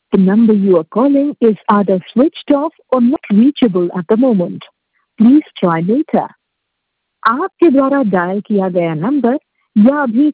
The number you are calling is either switched off or not reachable at the moment. Please try later. आपके द्वारा dial किया गया number या अभी